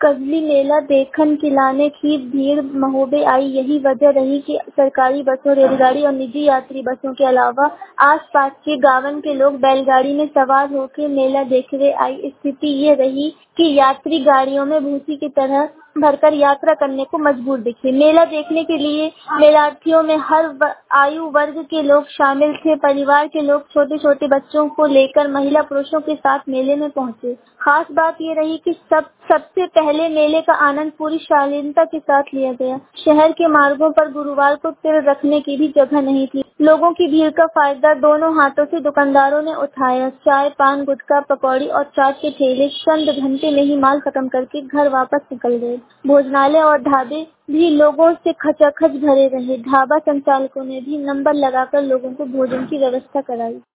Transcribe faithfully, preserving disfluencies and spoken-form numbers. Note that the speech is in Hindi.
कजली मेला देखन खिलाने की भीड़ महोबे आई। यही वजह रही कि सरकारी बसों, रेलगाड़ी और निजी यात्री बसों के अलावा आसपास के गांवन के लोग बैलगाड़ी में सवार होकर मेला देखने आए। स्थिति ये रही कि यात्री गाड़ियों में भूसी की तरह भरकर यात्रा करने को मजबूर दिखे। मेला देखने के लिए मेलार्थियों में हर व, आयु वर्ग के लोग शामिल थे। परिवार के लोग छोटे छोटे बच्चों को लेकर महिला पुरुषों के साथ मेले में पहुंचे। खास बात ये रही कि सब सबसे पहले मेले का आनंद पूरी शालीनता के साथ लिया गया। शहर के मार्गों पर गुरुवार को सिर रखने की भी जगह नहीं थी। लोगों की भीड़ का फायदा दोनों हाथों से दुकानदारों ने उठाया। चाय, पान, गुटखा, पकौड़ी और चाट के ठेले चंद घंटे में ही माल खत्म करके घर वापस निकल गए। भोजनालय और ढाबे भी लोगों से खचाखच भरे रहे। ढाबा संचालकों ने भी नंबर लगाकर लोगों को भोजन की व्यवस्था कराई।